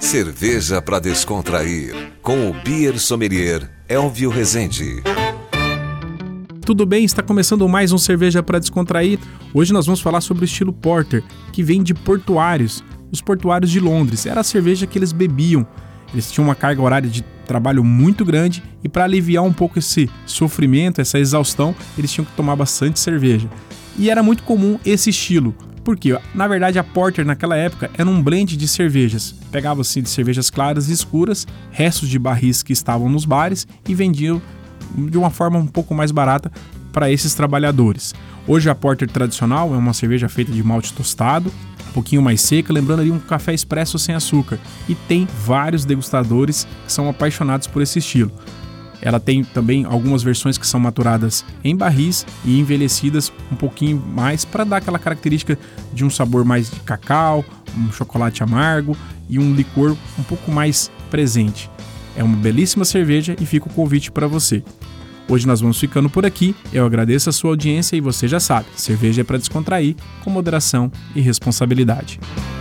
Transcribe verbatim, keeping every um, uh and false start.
Cerveja para descontrair, com o Beer Sommelier Elvio Rezende. Tudo bem? Está começando mais um Cerveja para Descontrair. Hoje nós vamos falar sobre o estilo Porter, que vem de portuários, os portuários de Londres. Era a cerveja que eles bebiam. Eles tinham uma carga horária de trabalho muito grande e para aliviar um pouco esse sofrimento, essa exaustão, eles tinham que tomar bastante cerveja. E era muito comum esse estilo. Porque, na verdade, a Porter naquela época era um blend de cervejas. Pegava-se de cervejas claras e escuras, restos de barris que estavam nos bares e vendiam de uma forma um pouco mais barata para esses trabalhadores. Hoje a Porter tradicional é uma cerveja feita de malte tostado, um pouquinho mais seca, lembrando ali um café expresso sem açúcar. E tem vários degustadores que são apaixonados por esse estilo. Ela tem também algumas versões que são maturadas em barris e envelhecidas um pouquinho mais para dar aquela característica de um sabor mais de cacau, um chocolate amargo e um licor um pouco mais presente. É uma belíssima cerveja e fica o convite para você. Hoje nós vamos ficando por aqui, eu agradeço a sua audiência e você já sabe, cerveja é para descontrair, com moderação e responsabilidade.